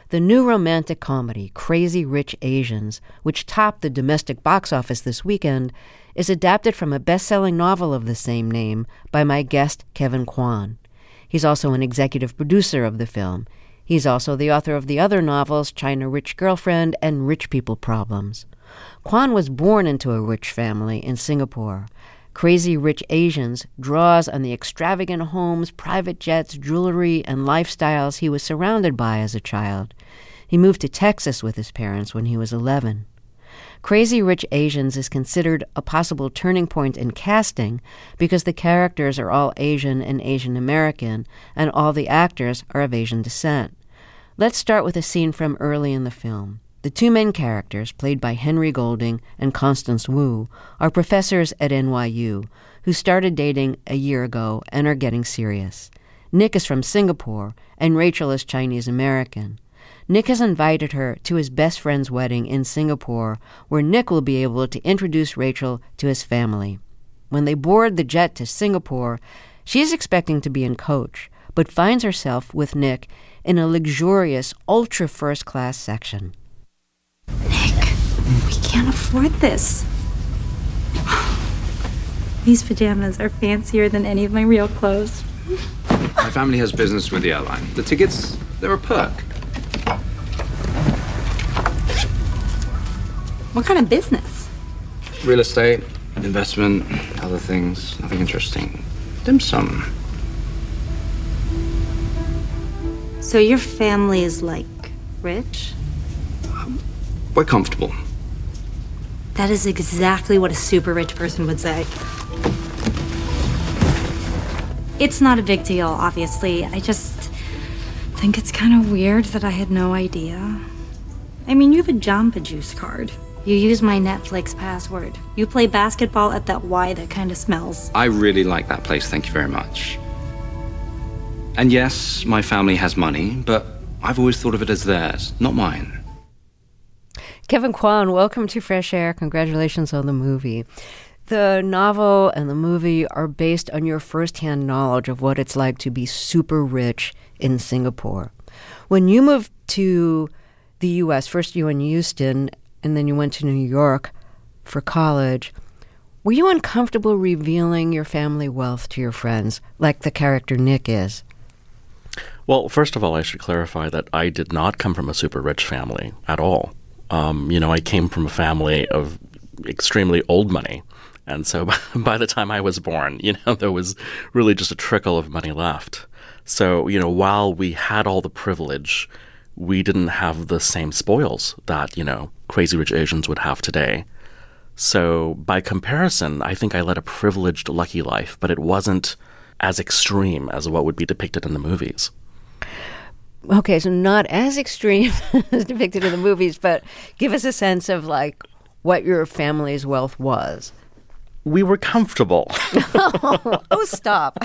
The new romantic comedy, Crazy Rich Asians, which topped the domestic box office this weekend, is adapted from a best-selling novel of the same name by my guest, Kevin Kwan. He's also an executive producer of the film. He's also the author of the other novels, China Rich Girlfriend and Rich People Problems. Kwan was born into a rich family in Singapore. Crazy Rich Asians draws on the extravagant homes, private jets, jewelry, and lifestyles he was surrounded by as a child. He moved to Texas with his parents when he was 11. Crazy Rich Asians is considered a possible turning point in casting because the characters are all Asian and Asian American, and all the actors are of Asian descent. Let's start with a scene from early in the film. The two main characters, played by Henry Golding and Constance Wu, are professors at NYU who started dating a year ago and are getting serious. Nick is from Singapore, and Rachel is Chinese American. Nick has invited her to his best friend's wedding in Singapore, where Nick will be able to introduce Rachel to his family. When they board the jet to Singapore, she is expecting to be in coach, but finds herself with Nick in a luxurious, ultra first-class section. Nick, we can't afford this. These pajamas are fancier than any of my real clothes. My family has business with the airline. The tickets, they're a perk. What kind of business? Real estate, investment, other things. Nothing interesting. Dim sum. So your family is, like, rich? We're comfortable. That is exactly what a super rich person would say. It's not a big deal, obviously. I just think it's kind of weird that I had no idea. I mean, you have a Jamba Juice card. You use my Netflix password. You play basketball at that Y that kind of smells. I really like that place, thank you very much. And yes, my family has money, but I've always thought of it as theirs, not mine. Kevin Kwan, welcome to Fresh Air. Congratulations on the movie. The novel and the movie are based on your firsthand knowledge of what it's like to be super rich in Singapore. When you moved to the U.S., first you were in Houston, and then you went to New York for college, were you uncomfortable revealing your family wealth to your friends, like the character Nick is? Well, first of all, I should clarify that I did not come from a super rich family at all. I came from a family of extremely old money. And so by the time I was born, there was really just a trickle of money left. So, while we had all the privilege, we didn't have the same spoils that, Crazy Rich Asians would have today. So by comparison, I think I led a privileged, lucky life, but it wasn't as extreme as what would be depicted in the movies. Okay, so not as extreme as depicted in the movies, but give us a sense of, what your family's wealth was. We were comfortable. Oh, stop.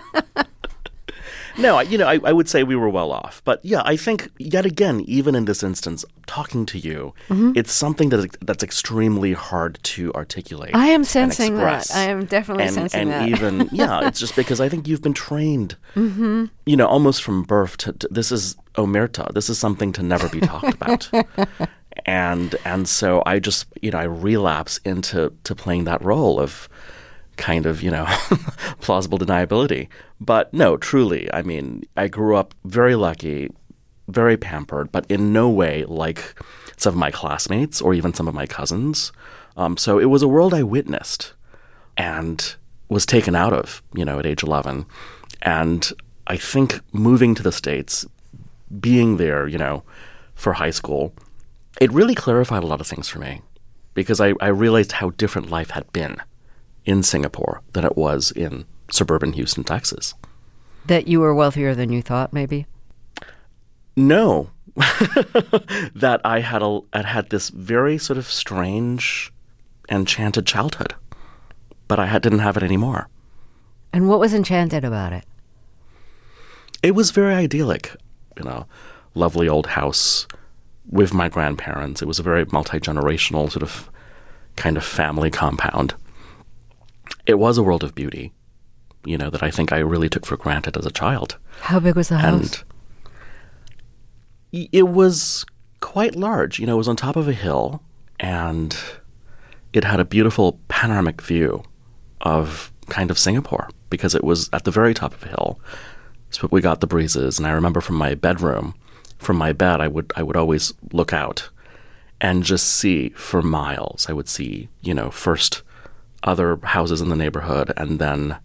No, I would say we were well off. But yeah, I think, yet again, even in this instance, talking to you, it's something that's extremely hard to articulate. I am sensing that. I am definitely sensing that. And even, it's just because I think you've been trained, almost from birth to this is omerta. This is something to never be talked about. And so I just, I relapse into playing that role of kind of, plausible deniability. But no, truly, I mean, I grew up very lucky, very pampered, but in no way like some of my classmates or even some of my cousins. So it was a world I witnessed and was taken out of, at age 11. And I think moving to the States, being there, for high school, it really clarified a lot of things for me because I realized how different life had been in Singapore than it was in suburban Houston, Texas. That you were wealthier than you thought, maybe? No. That I had this very sort of strange, enchanted childhood, but I didn't have it anymore. And what was enchanted about it? It was very idyllic, lovely old house with my grandparents. It was a very multi-generational sort of kind of family compound. It was a world of beauty, that I think I really took for granted as a child. How big was the house? It was quite large. It was on top of a hill, and it had a beautiful panoramic view of kind of Singapore because it was at the very top of a hill. So we got the breezes, and I remember from my bedroom, from my bed, I would always look out and just see for miles. I would see, first other houses in the neighborhood, and then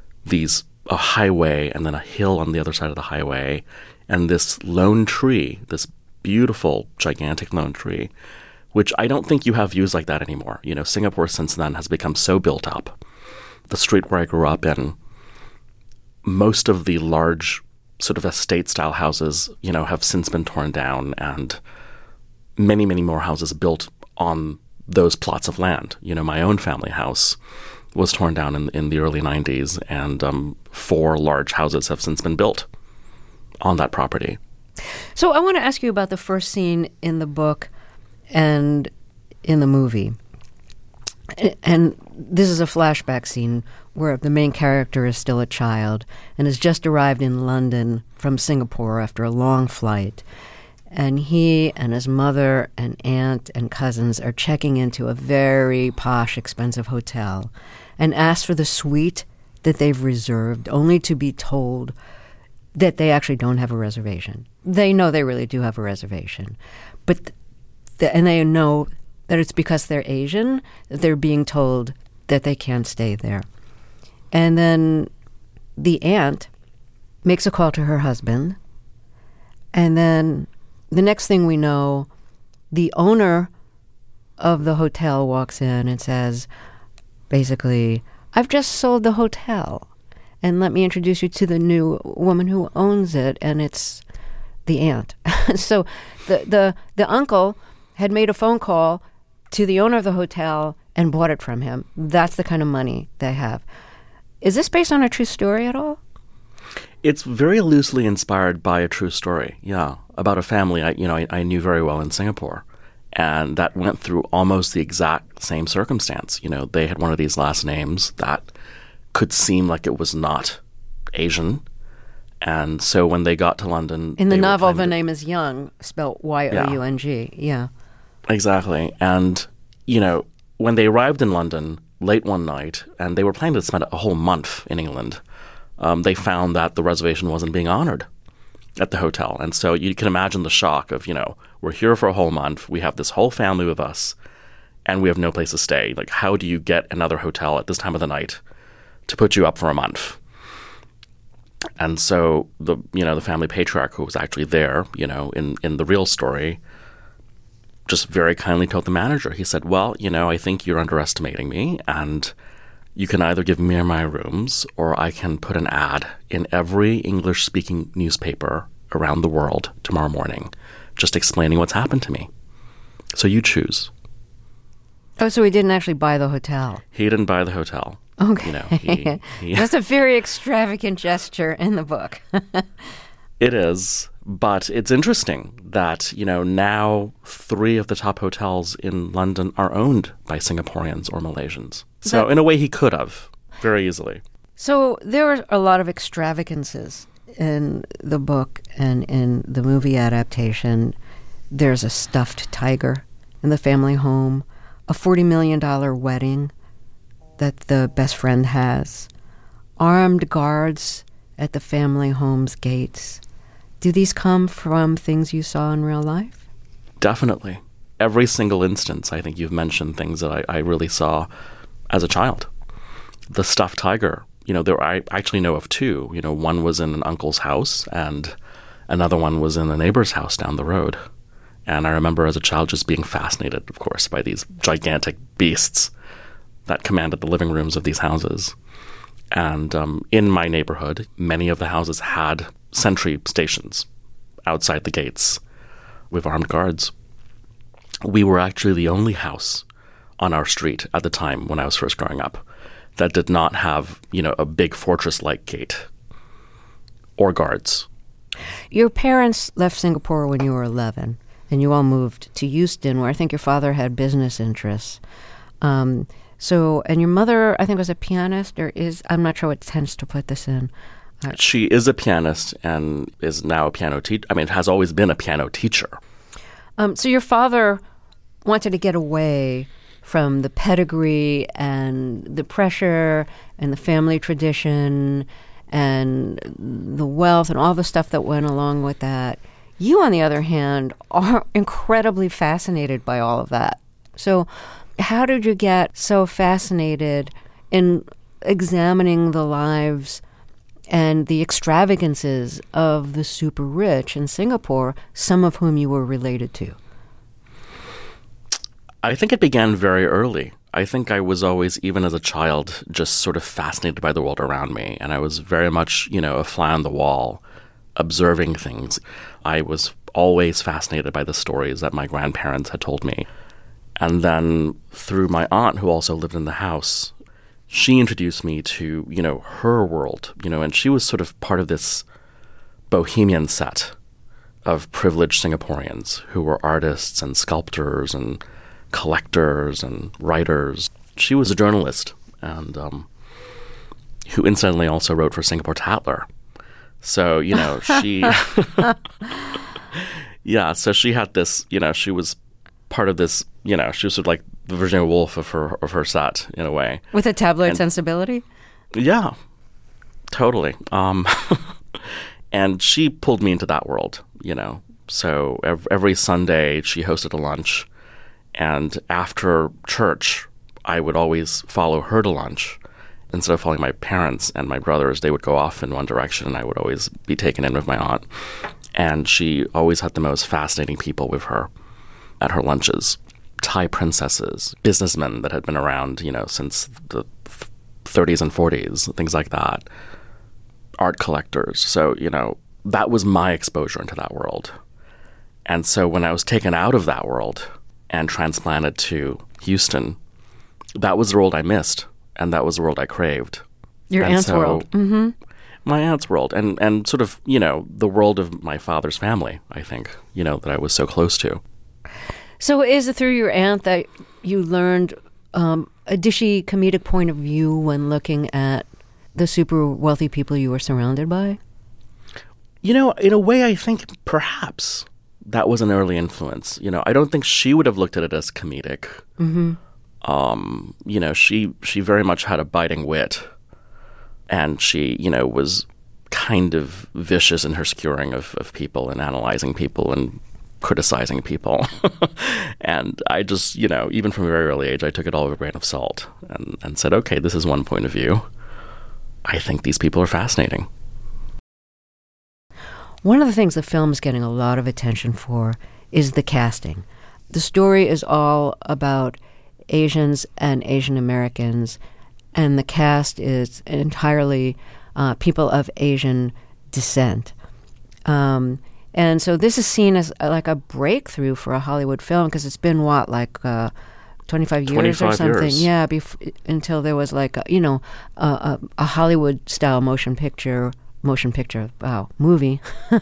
a highway, and then a hill on the other side of the highway, and this lone tree, this beautiful, gigantic lone tree, which I don't think you have views like that anymore. Singapore since then has become so built up. The street where I grew up in, most of the large sort of estate-style houses, have since been torn down, and many, many more houses built on those plots of land. My own family house was torn down in the early 90s, and 4 large houses have since been built on that property. So I want to ask you about the first scene in the book and in the movie. And this is a flashback scene where the main character is still a child and has just arrived in London from Singapore after a long flight. And he and his mother and aunt and cousins are checking into a very posh, expensive hotel and ask for the suite that they've reserved, only to be told that they actually don't have a reservation. They know they really do have a reservation. And they know that it's because they're Asian that they're being told that they can't stay there. And then the aunt makes a call to her husband. And then the next thing we know, the owner of the hotel walks in and says, basically, I've just sold the hotel, and let me introduce you to the new woman who owns it, and it's the aunt. So the uncle had made a phone call to the owner of the hotel and bought it from him. That's the kind of money they have. Is this based on a true story at all? It's very loosely inspired by a true story, yeah, about a family I knew very well in Singapore. And that went through almost the exact same circumstance. They had one of these last names that could seem like it was not Asian. And so when they got to London... In the novel, the name is Young, spelled Y-O-U-N-G. Yeah. Exactly. And, when they arrived in London late one night, and they were planning to spend a whole month in England, they found that the reservation wasn't being honored at the hotel. And so you can imagine the shock of, we're here for a whole month, we have this whole family with us, and we have no place to stay. Like, how do you get another hotel at this time of the night to put you up for a month? And so the family patriarch, who was actually there, in the real story, just very kindly told the manager, he said, well, I think you're underestimating me, and you can either give me my rooms, or I can put an ad in every English-speaking newspaper around the world tomorrow morning, just explaining what's happened to me. So you choose. Oh, so he didn't actually buy the hotel. He didn't buy the hotel. Okay. That's a very extravagant gesture in the book. It is, but it's interesting that, now 3 of the top hotels in London are owned by Singaporeans or Malaysians. So in a way, he could have very easily. So there are a lot of extravagances in the book and in the movie adaptation. There's a stuffed tiger in the family home, a $40 million wedding that the best friend has, armed guards at the family home's gates. Do these come from things you saw in real life? Definitely. Every single instance, I think you've mentioned things that I really saw as a child. The stuffed tiger, I actually know of 2. One was in an uncle's house, and another one was in a neighbor's house down the road. And I remember as a child just being fascinated, of course, by these gigantic beasts that commanded the living rooms of these houses. And in my neighborhood, many of the houses had sentry stations outside the gates with armed guards. We were actually the only house on our street at the time when I was first growing up that did not have, a big fortress-like gate or guards. Your parents left Singapore when you were 11, and you all moved to Euston, where I think your father had business interests. And your mother, I think, was a pianist, or I'm not sure what tense to put this in. She is a pianist and is now a piano teacher. I mean, has always been a piano teacher. So your father wanted to get away from the pedigree and the pressure and the family tradition and the wealth and all the stuff that went along with that. You, on the other hand, are incredibly fascinated by all of that. So how did you get so fascinated in examining the lives and the extravagances of the super rich in Singapore, some of whom you were related to? I think it began very early. I think I was always, even as a child, just sort of fascinated by the world around me. And I was very much, a fly on the wall, observing things. I was always fascinated by the stories that my grandparents had told me. And then through my aunt, who also lived in the house, she introduced me to, her world, and she was sort of part of this bohemian set of privileged Singaporeans who were artists and sculptors and collectors and writers. She was a journalist and who incidentally also wrote for Singapore Tatler. So, she... yeah, so she had this, she was part of this, she was sort of like the Virginia Woolf of her set, in a way. With a tabloid sensibility? Yeah, totally. And she pulled me into that world, So every Sunday she hosted a lunch. And after church, I would always follow her to lunch. Instead of following my parents and my brothers, they would go off in one direction, and I would always be taken in with my aunt. And she always had the most fascinating people with her at her lunches. Thai princesses, businessmen that had been around, since the 30s and 40s, things like that. Art collectors. So, that was my exposure into that world. And so when I was taken out of that world and transplanted to Houston, that was the world I missed, and that was the world I craved. Your aunt's world. Mm-hmm. My aunt's world, and sort of, the world of my father's family, I think, that I was so close to. So is it through your aunt that you learned a dishy comedic point of view when looking at the super wealthy people you were surrounded by? In a way, I think perhaps that was an early influence. I don't think she would have looked at it as comedic. Mm-hmm. She very much had a biting wit, and she, was kind of vicious in her skewering of people and analyzing people and criticizing people. And I just, even from a very early age, I took it all with a grain of salt and said, okay, this is one point of view. I think these people are fascinating. One of the things the film's getting a lot of attention for is the casting. The story is all about Asians and Asian Americans, and the cast is entirely people of Asian descent. And so this is seen as like a breakthrough for a Hollywood film, because it's been, 25 years or something? Years. Yeah, until there was like, a Hollywood-style motion picture, movie.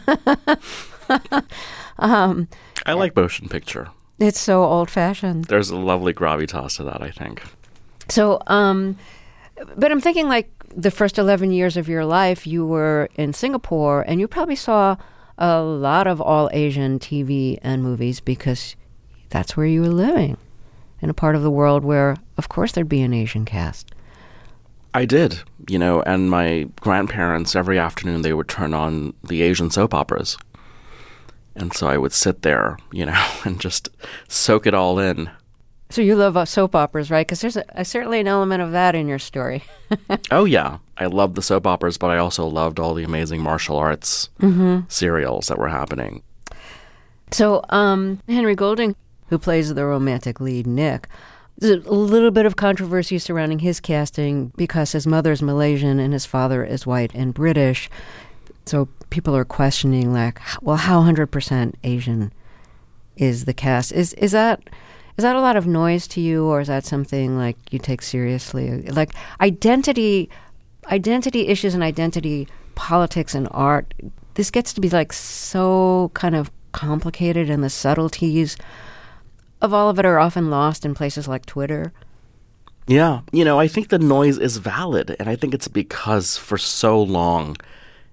I like motion picture. It's so old-fashioned. There's a lovely gravitas to that, I think. So, but I'm thinking like the first 11 years of your life, you were in Singapore, and you probably saw a lot of all-Asian TV and movies because that's where you were living, in a part of the world where, of course, there'd be an Asian cast. I did, and my grandparents, every afternoon, they would turn on the Asian soap operas. And so I would sit there, and just soak it all in. So you love soap operas, right? Because there's certainly an element of that in your story. Oh, yeah. I loved the soap operas, but I also loved all the amazing martial arts serials that were happening. So Henry Golding, who plays the romantic lead, Nick, there's a little bit of controversy surrounding his casting because his mother's Malaysian and his father is white and British. So people are questioning, like, well, how 100% Asian is the cast? Is that a lot of noise to you, or is that something like you take seriously? Like identity issues and identity politics and art, this gets to be like so kind of complicated, and the subtleties of all of it are often lost in places like Twitter. Yeah. I think the noise is valid, and I think it's because for so long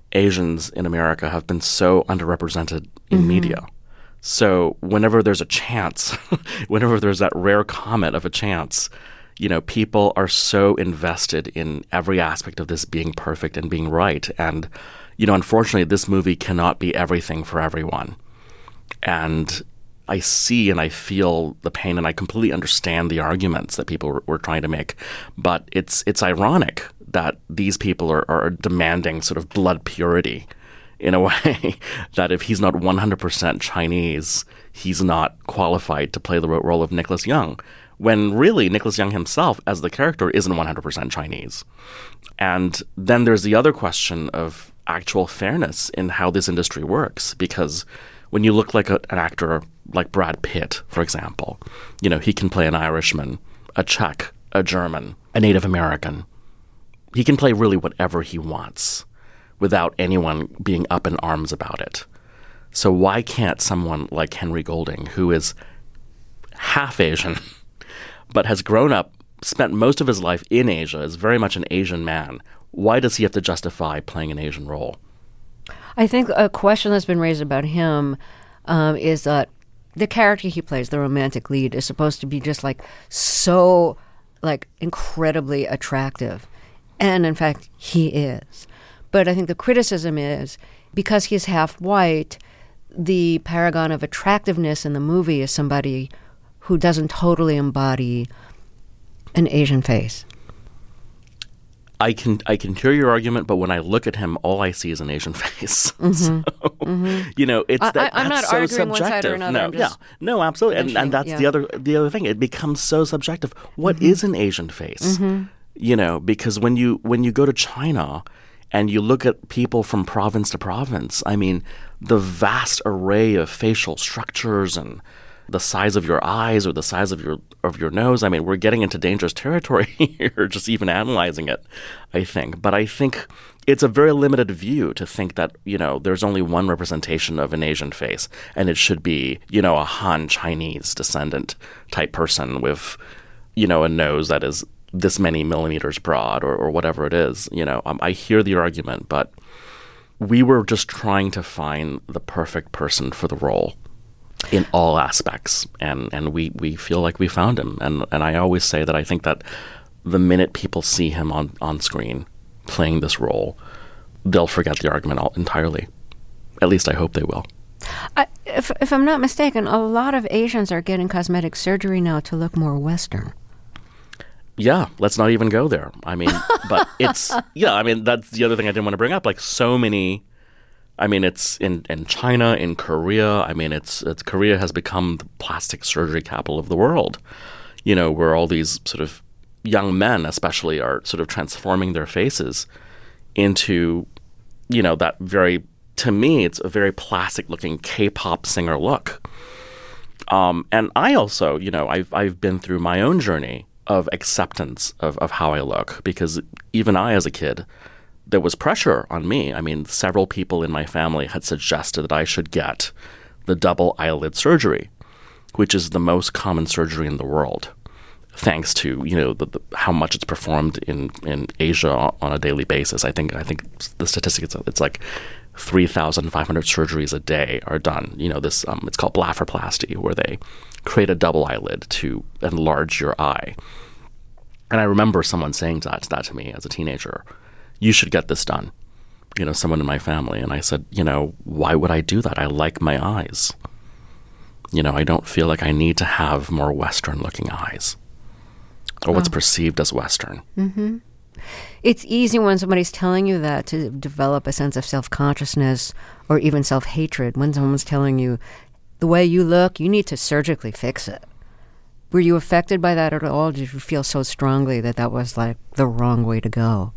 Asians in America have been so underrepresented in media. So whenever there's a chance, whenever there's that rare comet of a chance, people are so invested in every aspect of this being perfect and being right. And, unfortunately, this movie cannot be everything for everyone. And I see and I feel the pain, and I completely understand the arguments that people were trying to make. But it's ironic that these people are demanding sort of blood purity in a way that if he's not 100% Chinese, he's not qualified to play the role of Nicholas Young. When really Nicholas Young himself, as the character, isn't 100% Chinese. And then there's the other question of actual fairness in how this industry works. Because when you look like an actor like Brad Pitt, for example, he can play an Irishman, a Czech, a German, a Native American. He can play really whatever he wants without anyone being up in arms about it. So why can't someone like Henry Golding, who is half Asian, but has grown up, spent most of his life in Asia, is very much an Asian man, why does he have to justify playing an Asian role? I think a question that's been raised about him is that the character he plays, the romantic lead, is supposed to be just so incredibly attractive. And in fact, he is. But I think the criticism is because he's half white, the paragon of attractiveness in the movie is somebody who doesn't totally embody an Asian face. I can hear your argument, but when I look at him, all I see is an Asian face. So, it's I'm not so arguing subjective. one side or another. No, absolutely, and that's the other thing. It becomes so subjective. What is an Asian face? Because when you go to China and you look at people from province to province, I mean, the vast array of facial structures and the size of your eyes or the size of your nose. I mean, we're getting into dangerous territory here, just even analyzing it, I think. But I think it's a very limited view to think that, there's only one representation of an Asian face, and it should be, a Han Chinese descendant type person with, a nose that is this many millimeters broad or whatever it is. I hear the argument, but we were just trying to find the perfect person for the role in all aspects, and we feel like we found him. And I always say that I think that the minute people see him on screen playing this role, they'll forget the argument entirely. At least I hope they will. If I'm not mistaken, a lot of Asians are getting cosmetic surgery now to look more Western. Yeah, let's not even go there. I mean, but that's the other thing I didn't want to bring up. So many, it's in China, in Korea. Korea has become the plastic surgery capital of the world, where all these sort of young men especially are sort of transforming their faces into, that very, to me, it's a very plastic looking K-pop singer look. And I also, I've been through my own journey of acceptance of how I look, because even I, as a kid, there was pressure on me. Several people in my family had suggested that I should get the double eyelid surgery, which is the most common surgery in the world, thanks to, how much it's performed in Asia on a daily basis. I think the statistics, it's like 3,500 surgeries a day are done. This it's called blepharoplasty, where they create a double eyelid to enlarge your eye. And I remember someone saying that to me as a teenager, you should get this done, someone in my family. And I said, why would I do that? I like my eyes. I don't feel like I need to have more Western-looking eyes, or what's perceived as Western. Mm-hmm. It's easy when somebody's telling you that to develop a sense of self-consciousness or even self-hatred. When someone's telling you, the way you look, you need to surgically fix it. Were you affected by that at all? Did you feel so strongly that was the wrong way to go?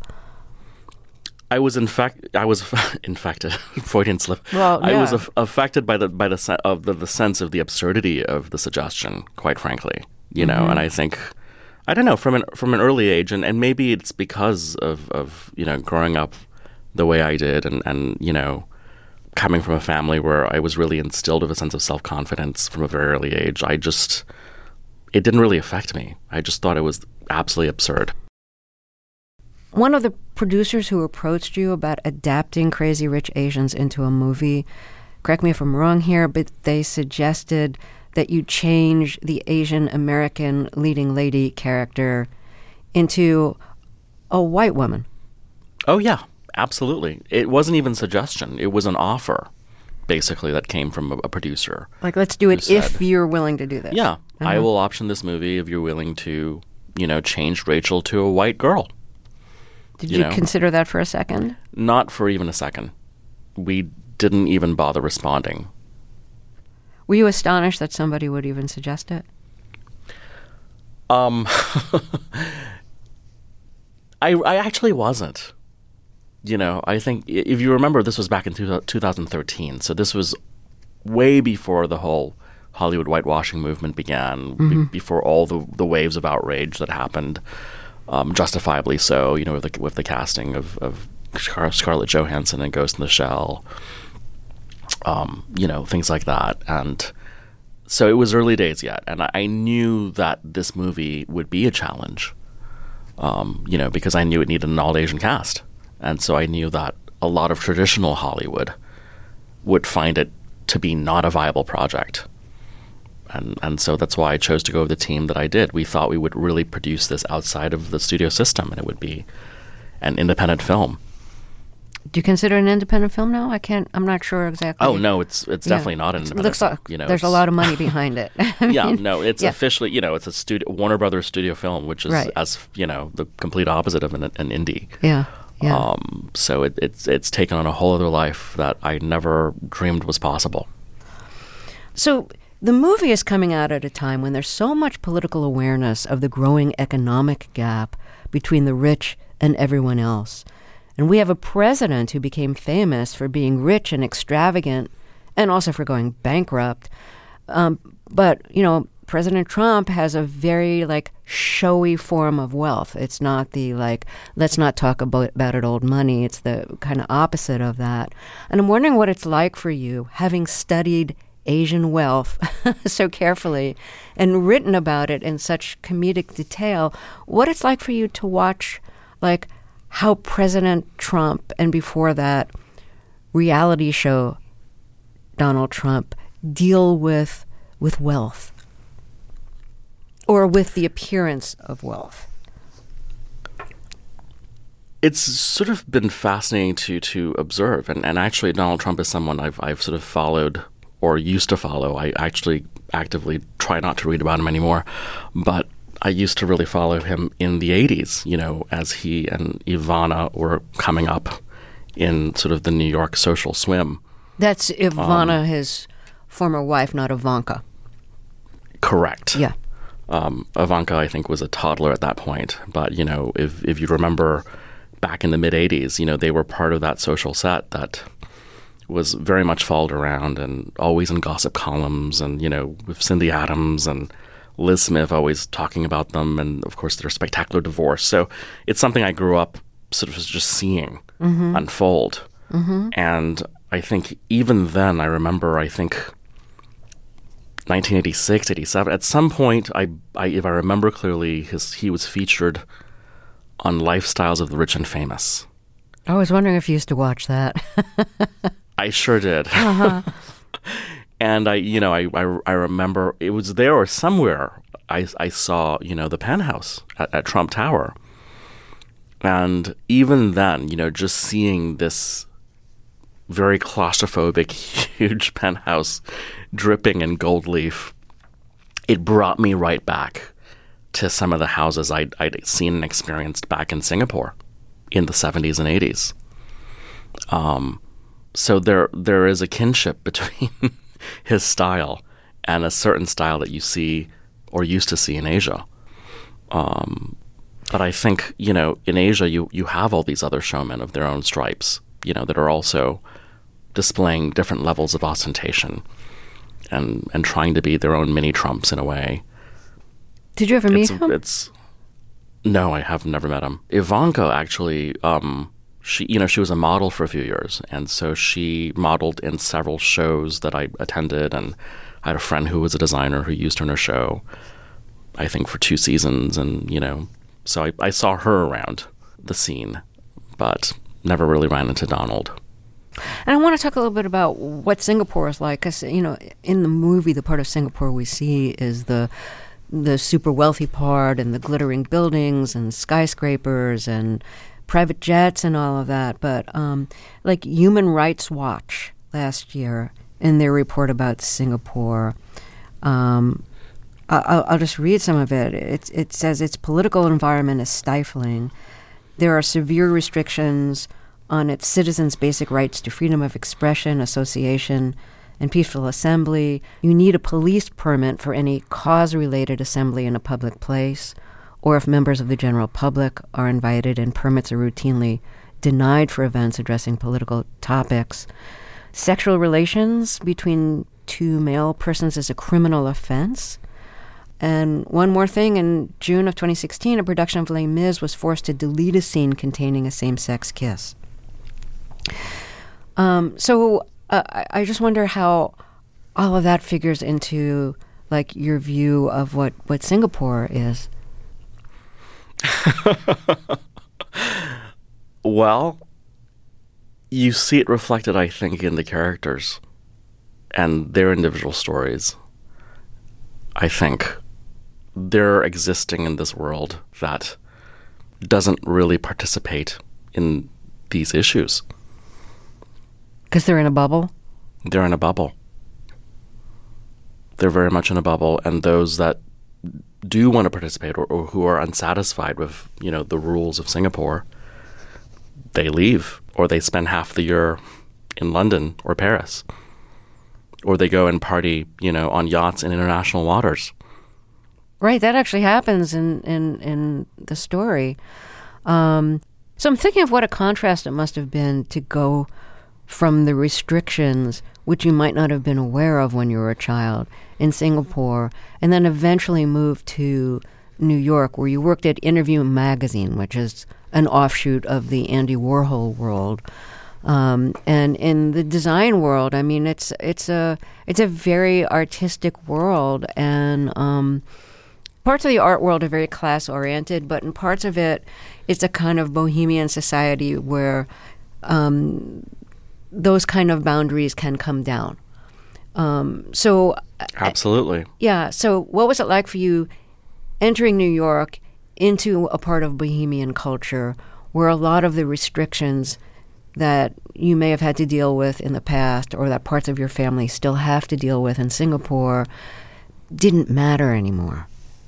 I was infected. Freudian slip. Well, yeah. I was affected by the sense of the absurdity of the suggestion, quite frankly. And I think, I don't know, from an early age, and maybe it's because of growing up the way I did, and coming from a family where I was really instilled with a sense of self-confidence from a very early age. It didn't really affect me. I just thought it was absolutely absurd. One of the producers who approached you about adapting Crazy Rich Asians into a movie, correct me if I'm wrong here, but they suggested that you change the Asian American leading lady character into a white woman. Oh, yeah, absolutely. It wasn't even suggestion. It was an offer, basically, that came from a producer. Like, let's do it if you're willing to do this. Yeah, I will option this movie if you're willing to, change Rachel to a white girl. Did you consider that for a second? Not for even a second. We didn't even bother responding. Were you astonished that somebody would even suggest it? I actually wasn't. I think if you remember, this was back in 2013. So this was way before the whole Hollywood whitewashing movement began, before all the waves of outrage that happened, justifiably so, with the casting of Scarlett Johansson in Ghost in the Shell, things like that. And so it was early days yet. And I knew that this movie would be a challenge. Because I knew it needed an all-Asian cast. And so I knew that a lot of traditional Hollywood would find it to be not a viable project. And so that's why I chose to go with the team that I did. We thought we would really produce this outside of the studio system, and it would be an independent film. Do you consider it an independent film now? I'm not sure exactly. Oh, no, it's definitely not an independent film. There's a lot of money behind it. It's officially, it's a Warner Brothers studio film, which is, as the complete opposite of an indie. Yeah. So it's taken on a whole other life that I never dreamed was possible. So the movie is coming out at a time when there's so much political awareness of the growing economic gap between the rich and everyone else. And we have a president who became famous for being rich and extravagant and also for going bankrupt. But President Trump has a very, showy form of wealth. It's not the, let's not talk about it, old money. It's the kind of opposite of that. And I'm wondering what it's like for you, having studied Asian wealth so carefully and written about it in such comedic detail, what it's like for you to watch, how President Trump, and before that, reality show Donald Trump, deal with wealth or with the appearance of wealth. It's sort of been fascinating to observe, and actually Donald Trump is someone I've sort of followed or used to follow. I actually actively try not to read about him anymore, but I used to really follow him in the 80s, as he and Ivana were coming up in sort of the New York social swim. That's Ivana, his former wife, not Ivanka. Correct. Yeah. Ivanka, I think, was a toddler at that point. But, if you remember back in the mid-'80s, they were part of that social set that was very much followed around and always in gossip columns and, with Cindy Adams and Liz Smith always talking about them, and of course their spectacular divorce. So it's something I grew up sort of just seeing unfold. And I think even then, I remember, 1986, 87, at some point, I if I remember clearly, he was featured on Lifestyles of the Rich and Famous. I was wondering if you used to watch that. I sure did. And I remember it was there or somewhere I saw, the penthouse at Trump Tower. And even then, just seeing this very claustrophobic, huge penthouse dripping in gold leaf, it brought me right back to some of the houses I'd seen and experienced back in Singapore in the 70s and 80s. So there is a kinship between his style and a certain style that you see or used to see in Asia. But I think, in Asia, you have all these other showmen of their own stripes, that are also displaying different levels of ostentation and trying to be their own mini Trumps in a way. Did you ever meet him? No, I have never met him. Ivanka, actually, she was a model for a few years, and so she modeled in several shows that I attended, and I had a friend who was a designer who used her in her show, I think for 2 seasons, and, so I saw her around. the scene, but never really ran into Donald. And I want to talk a little bit about what Singapore is like, because, you know, in the movie, the part of Singapore we see is the super wealthy part and the glittering buildings and skyscrapers and private jets and all of that. But like Human Rights Watch last year, in their report about Singapore, I'll just read some of it. It says its political environment is stifling. There are severe restrictions on its citizens' basic rights to freedom of expression, association, and peaceful assembly. You need a police permit for any cause-related assembly in a public place, or if members of the general public are invited, and permits are routinely denied for events addressing political topics. Sexual relations between two male persons is a criminal offense. And one more thing, in June of 2016, a production of Les Mis was forced to delete a scene containing a same-sex kiss. I just wonder how all of that figures into, like, your view of what Singapore is. Well, you see it reflected, I think, in the characters and their individual stories. I think they're existing in this world that doesn't really participate in these issues. Because they're in a bubble? They're in a bubble. They're very much in a bubble, and those that do want to participate or who are unsatisfied with, you know, the rules of Singapore, they leave, or they spend half the year in London or Paris, or they go and party, you know, on yachts in international waters. Right, that actually happens in the story. So I'm thinking of what a contrast it must have been to go from the restrictions, which you might not have been aware of when you were a child, in Singapore, and then eventually move to New York, where you worked at Interview Magazine, which is an offshoot of the Andy Warhol world. And in the design world, I mean, it's a very artistic world, and parts of the art world are very class-oriented, but in parts of it, it's a kind of bohemian society where those kind of boundaries can come down. Absolutely. Yeah. So what was it like for you entering New York into a part of bohemian culture where a lot of the restrictions that you may have had to deal with in the past, or that parts of your family still have to deal with in Singapore, didn't matter anymore?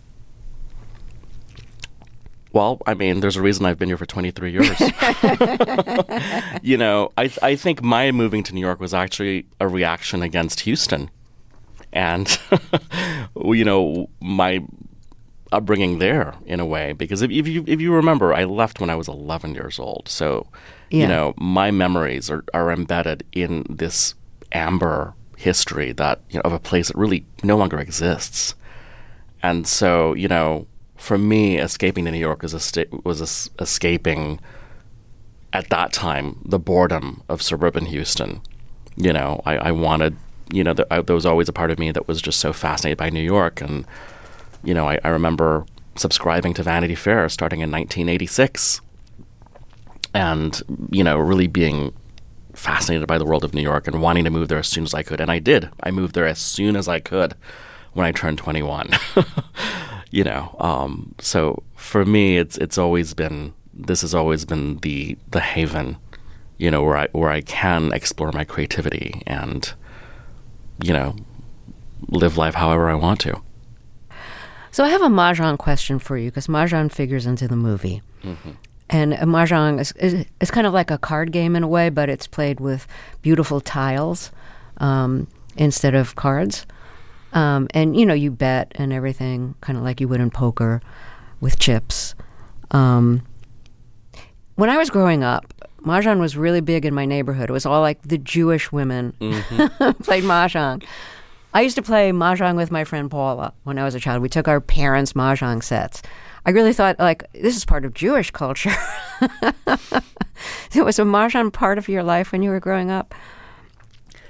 Well, I mean, there's a reason I've been here for 23 years. You know, I think my moving to New York was actually a reaction against Houston. And, you know, my upbringing there, in a way. Because if you remember, I left when I was 11 years old. So, you know, my memories are embedded in this amber history that, you know, of a place that really no longer exists. And so, you know, for me, escaping to New York was escaping, at that time, the boredom of suburban Houston. You know, I wanted, you know, there was always a part of me that was just so fascinated by New York. And, you know, I remember subscribing to Vanity Fair starting in 1986 and, you know, really being fascinated by the world of New York and wanting to move there as soon as I could. And I did. I moved there as soon as I could when I turned 21. You know, so for me, this has always been the haven, you know, where I can explore my creativity and, you know, live life however I want to. So I have a Mahjong question for you, because Mahjong figures into the movie. Mm-hmm. And Mahjong is kind of like a card game in a way, but it's played with beautiful tiles instead of cards. And, you know, you bet and everything, kind of like you would in poker with chips. When I was growing up, Mahjong was really big in my neighborhood. It was all like the Jewish women played Mahjong. I used to play Mahjong with my friend Paula when I was a child. We took our parents' Mahjong sets. I really thought, like, this is part of Jewish culture. So was a Mahjong part of your life when you were growing up?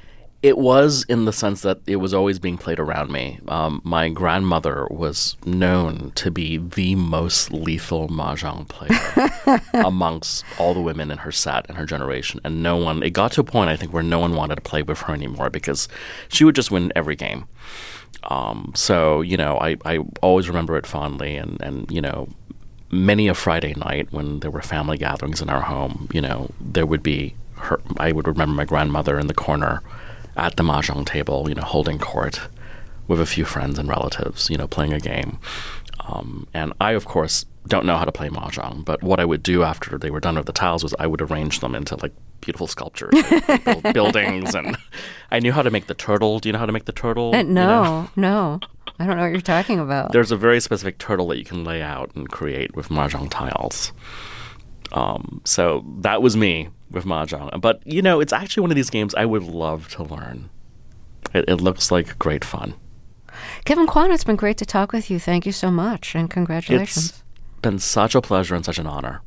It was in the sense that it was always being played around me. My grandmother was known to be the most lethal mahjong player amongst all the women in her set and her generation. And it got to a point, I think, where no one wanted to play with her anymore because she would just win every game. So, I always remember it fondly. And many a Friday night when there were family gatherings in our home, there would be I would remember my grandmother in the corner at the mahjong table, holding court with a few friends and relatives, playing a game. And I, of course, don't know how to play mahjong, but what I would do after they were done with the tiles was I would arrange them into like beautiful sculptures, buildings, and I knew how to make the turtle. Do you know how to make the turtle? No. I don't know what you're talking about. There's a very specific turtle that you can lay out and create with mahjong tiles. So that was me with mahjong. But, it's actually one of these games I would love to learn. It looks like great fun. Kevin Kwan, it's been great to talk with you. Thank you so much, and congratulations. It's been such a pleasure and such an honor.